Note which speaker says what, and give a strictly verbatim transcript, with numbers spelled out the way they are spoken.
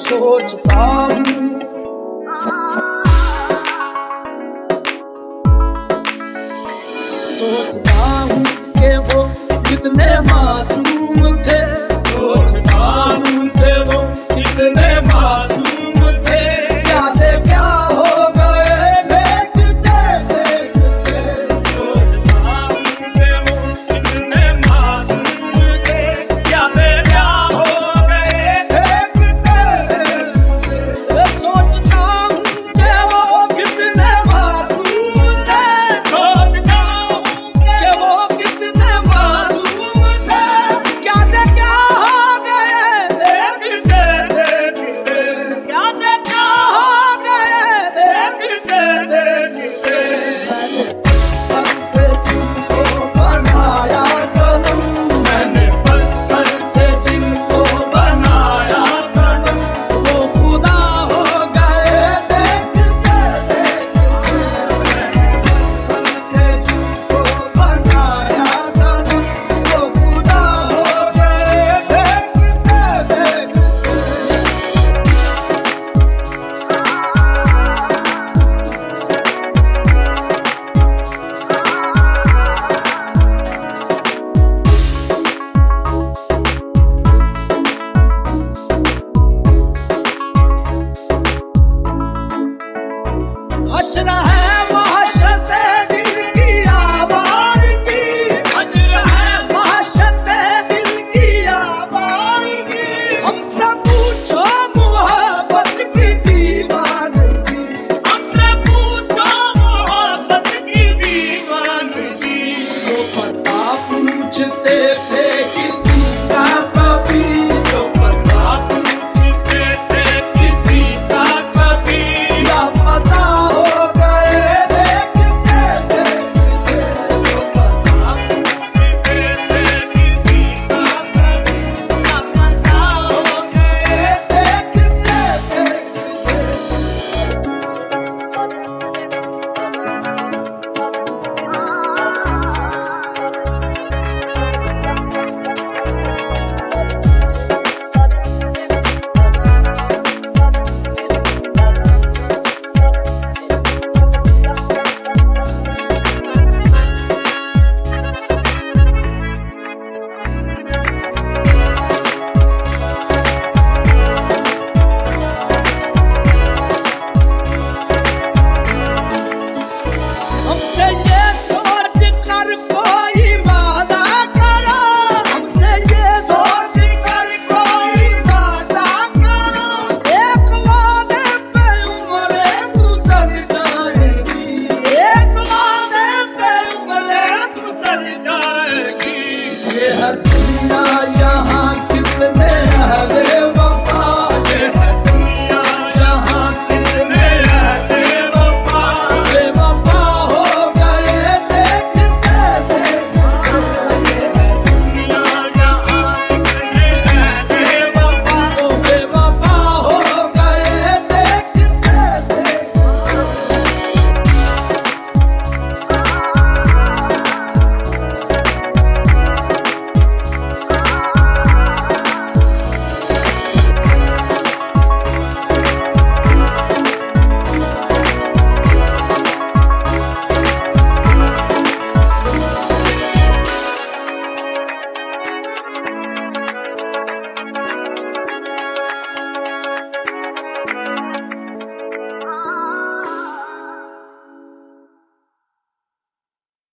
Speaker 1: सोचता हूँ सोचता हूँ कि वो कितने मासूम थे, सोचता हूँ कि वो कितने मासूम थे। क्या से क्या हो गए देखते देखते, सोचता हूँ कि वो कितने मासूम थे। क्या से क्या हो गए देखते देखते, सोचता हूँ कि वो कितने मासूम थे, सोचता हूँ कि वो कितने मासूम थे। क्या से क्या हो गए देखते देखते, क्या से क्या हो गए देखते देखते। पत्थर से जिनको बनाया सनम, मैंने पत्थर से जिनको बनाया सनम, वो खुदा हो गए देखते देखते। पत्थर से जिनको बनाया सनम, वो खुदा हो गए देखते देखते। हश्र है